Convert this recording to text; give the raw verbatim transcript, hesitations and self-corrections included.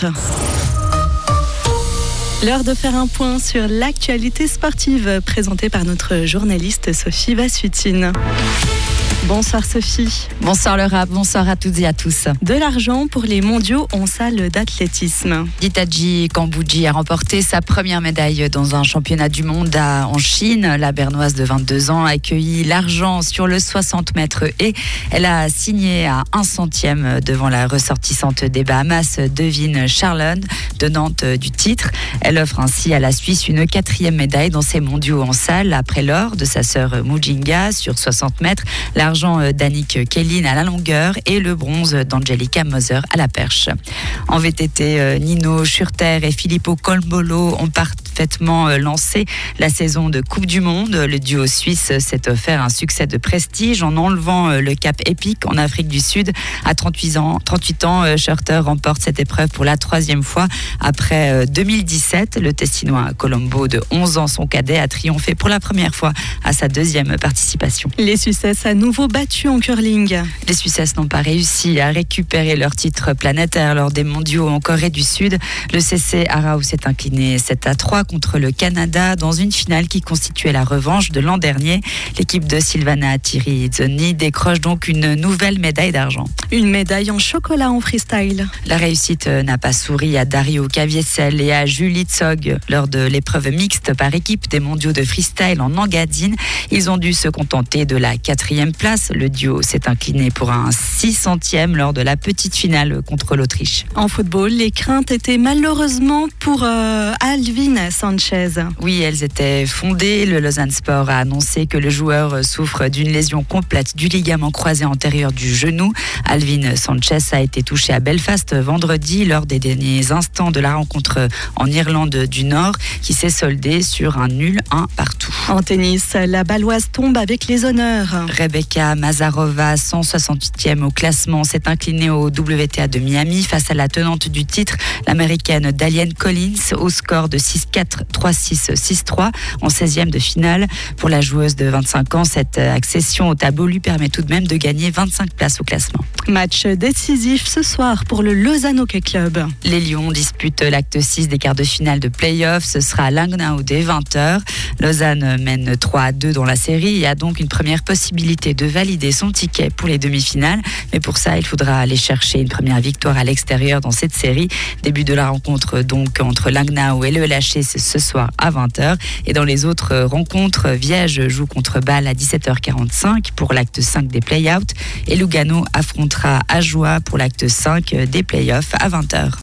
heures. L'heure de faire un point sur l'actualité sportive présentée par notre journaliste Sophie Vassutine. Bonsoir Sophie. Bonsoir Laura, bonsoir à toutes et à tous. De l'argent pour les mondiaux en salle d'athlétisme. Ditaji Kambodji a remporté sa première médaille dans un championnat du monde à, en Chine. La Bernoise de vingt-deux ans a accueilli l'argent sur le soixante mètres et elle a signé à un centième devant la ressortissante des Bahamas, Devin Charlon, tenante du titre. Elle offre ainsi à la Suisse une quatrième médaille dans ces mondiaux en salle après l'or de sa sœur Mujinga sur soixante mètres. L'argent d'Annick Kellin à la longueur et le bronze d'Angelica Moser à la perche. En V T T, Nino Schurter et Filippo Colmbolo ont parfaitement lancé la saison de Coupe du Monde. Le duo suisse s'est offert un succès de prestige en enlevant le cap épique en Afrique du Sud. À trente-huit ans, trente-huit ans, Schurter remporte cette épreuve pour la troisième fois après deux mille dix-sept. Le Tessinois Colombo de onze ans, son cadet, a triomphé pour la première fois à sa deuxième participation. Les Suisses à nouveau battus en curling. Les Suisses n'ont pas réussi à récupérer leur titre planétaire lors des mondiaux en Corée du Sud. Le C C Aarhus s'est incliné sept à trois contre le Canada dans une finale qui constituait la revanche de l'an dernier. L'équipe de Silvana Tirizzoni décroche donc une nouvelle médaille d'argent. Une médaille en chocolat en freestyle. La réussite n'a pas souri à Dario Caviessel et à Julie Tsog lors de l'épreuve mixte par équipe des mondiaux de freestyle en Engadine. Ils ont dû se contenter de la quatrième place. Le duo s'est incliné pour un six centième lors de la petite finale contre l'Autriche. En football, les craintes étaient malheureusement pour euh, Alvin Sanchez. Oui, elles étaient fondées. Le Lausanne Sport a annoncé que le joueur souffre d'une lésion complète du ligament croisé antérieur du genou. Alvin Sanchez a été touché à Belfast vendredi lors des derniers instants de la rencontre en Irlande du Nord qui s'est soldée sur un nul un partout. En tennis, la Baloise tombe avec les honneurs. Rebecca Mazarova, cent soixante-huitième au classement, s'est inclinée au W T A de Miami face à la tenante du titre, l'américaine Dalian Collins, au score de six quatre, trois six, six trois en seizième de finale. Pour la joueuse de vingt-cinq ans, cette accession au tableau lui permet tout de même de gagner vingt-cinq places au classement. Match décisif ce soir pour le Lausanne Hockey Club. Les Lions disputent l'acte six des quarts de finale de play-off. Ce sera à Langnau dès vingt heures. Lausanne mène trois à deux dans la série et a donc une première possibilité de valider son ticket pour les demi-finales. Mais pour ça, il faudra aller chercher une première victoire à l'extérieur dans cette série. Début de la rencontre donc entre Langnau et le L H C ce soir à vingt heures. Et dans les autres rencontres, Viège joue contre Bâle à dix-sept heures quarante-cinq pour l'acte cinq des play-outs. Et Lugano affrontera Ajoie pour l'acte cinq des play-offs à vingt heures.